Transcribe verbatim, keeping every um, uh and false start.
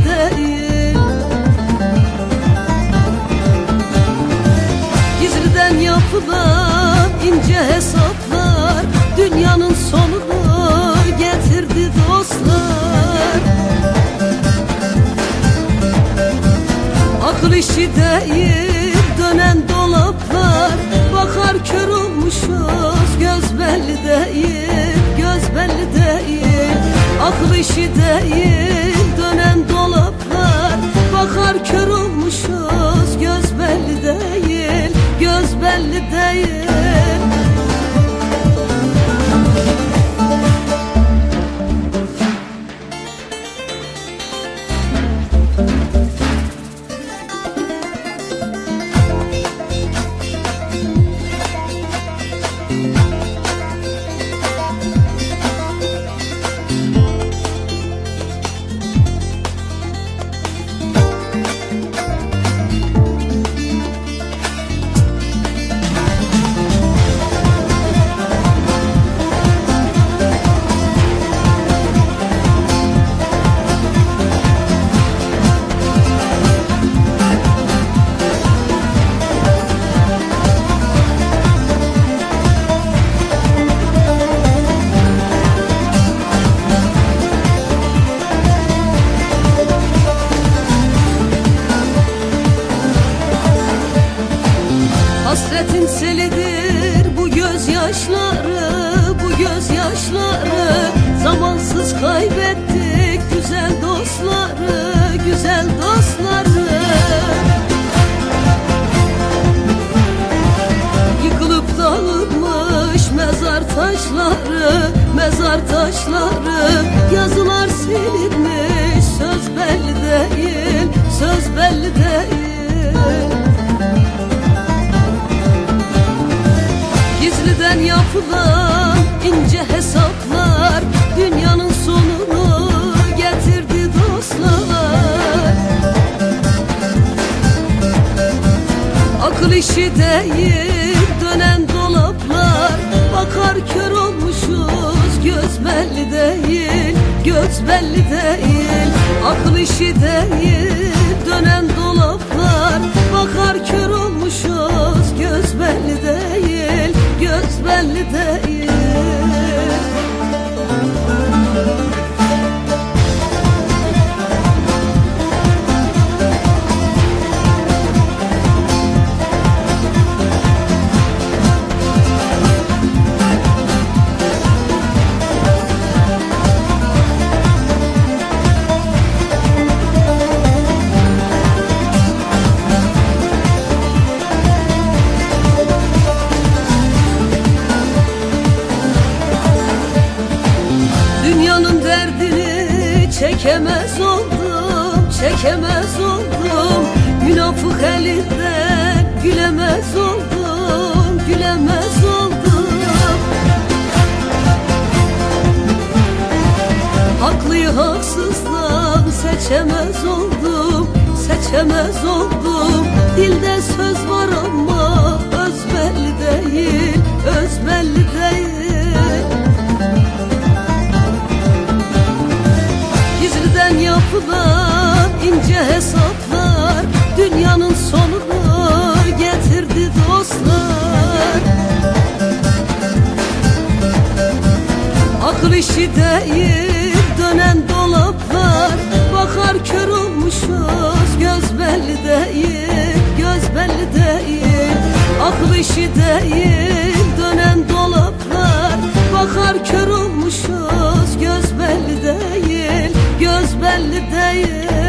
değil. Gizliden yapılan ince hesaplar dünyanın sonunu getirdi dostlar. Akıl işi değil dönen dolaplar, bakar kör olmuşuz göz belli değil, göz belli değil. Akıl işi değil dönen dolaplar, bakar kör olmuşuz göz belli değil, göz belli değil. Hasretin selidir bu gözyaşları, bu gözyaşları. Zamansız kaybettik güzel dostları, güzel dostları. Yıkılıp dağılmış mezar taşları, mezar taşları. Yazılar silinmiş, söz belli değil, söz belli değil. Gizliden yapılan ince hesaplar dünyanın sonunu getirdi dostlar. Akıl işi değil dönen dolaplar, bakar kör olmuşuz göz belli değil, göz belli değil. Akıl işi değil dönen dolaplar, bakar kör olmuşuz göz belli değil, göz belli değil. Dünyanın derdini çekemez oldum, çekemez oldum. Münafık elinden gülemez oldum, gülemez oldum. Haklıyı haksızdan seçemez oldum, seçemez oldum. Dilde söz var ama öz belli değil, öz belli değil. Gizliden yapılan ince hesaplar dünyanın sonunu getirdi dostlar. Akıl işi değil dönen dolaplar, bakar kör olmuşuz göz belli değil, göz belli değil. Akıl işi değil dönen dolaplar, bakar kör olmuşuz göz belli değil, göz belli değil.